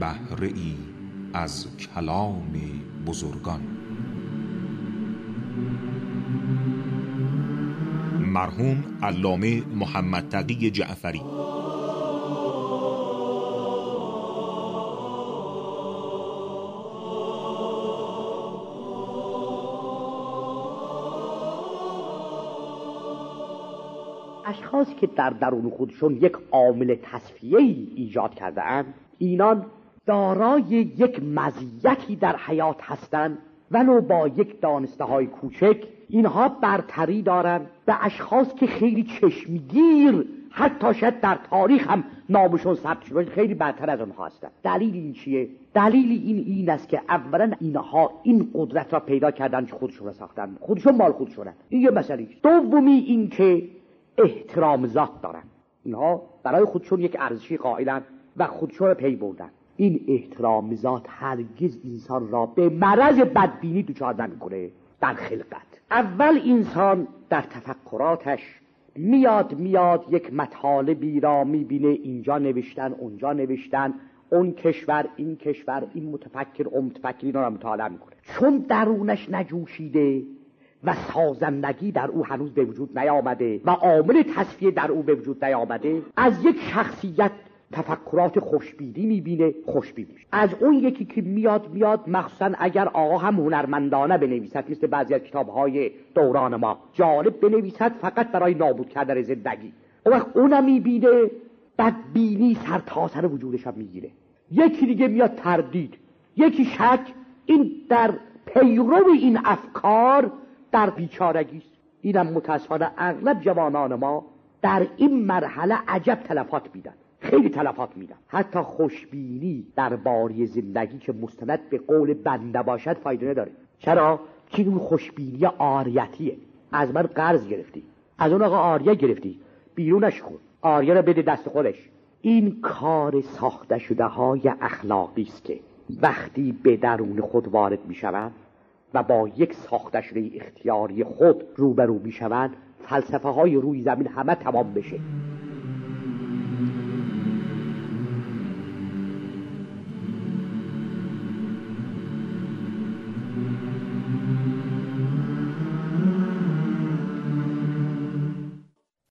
بهره ای از کلام بزرگان. مرحوم علامه محمد تقی جعفری. اشخاصی که در درون خودشون یک عامل تصفیه‌ای ایجاد کرده‌اند، اینان دارای یک مزیتی در حیات هستند ولو با یک دانسته‌های کوچک. اینها برتری دارند به اشخاص که خیلی چشمگیر، حتی شاید در تاریخ هم نامشون ثبت شده، خیلی برتر از اونها هستند. دلیل این چیه؟ دلیل این است که اولا اینها این قدرت را پیدا کردن که خودشون را ساختن، خودشون مال خودشونن. این یه مسئله است. دومی این که احترام ذات دارن. اینها برای خودشون یک ارزشی قائلن و خودشون رو پی بردن. این احترام ذات هرگز انسان را به مرض بدبینی دچار نمی‌کنه. در خلقت اول انسان در تفکراتش میاد یک مطالبی را میبینه، اینجا نوشتن اونجا نوشتن، اون کشور این کشور، این متفکر اون متفکر، اینا را مطالعه میکنه. چون درونش نجوشیده و سازندگی در او هنوز به وجود نیامده و عامل تصفیه در او به وجود نیامده، از یک شخصیت تفکرات خوشبینی میبینه، خوشبین میشه. از اون یکی که میاد مخصوصا اگر آقا هم هنرمندانه بنویسد، مثل بعضی از کتاب‌های دوران ما جالب بنویسد فقط برای نابود کردن زندگی، اون وقت اونم میبینه، بدبینی سر تا سر وجودش هم میگیره. یکی دیگه میاد تردید، یکی شک. این در پیرو این افکار در بیچارگی است. اینم متاسفانه اغلب جوانان ما در این مرحله عجب تلفات میدن، خیلی تلفات میدن. حتی خوشبینی در باری زندگی که مستند به قول بنده باشد فایده نداره. چرا؟ چون اون خوشبینی آریتیه. از من قرض گرفتی، از اون آقا آریه گرفتی، بیرونش کن، آریه رو بده دست خودش. این کار ساخته شده های اخلاقی است که وقتی به درون خود وارد میشوند و با یک ساخته شده اختیاری خود روبرو میشوند، فلسفه های روی زمین همه تمام بشه.